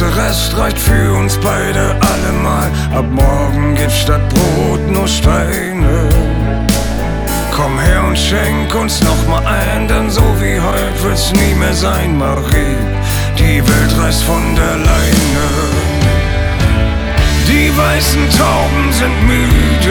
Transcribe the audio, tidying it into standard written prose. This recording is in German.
der Rest reicht für uns beide allemal. Ab morgen gibt's statt Brot nur Steine. Komm her und schenk uns noch mal ein, denn so wie heute wird's nie mehr sein, Marie. Die Welt reißt von der Leine. Die weißen Tauben sind müde.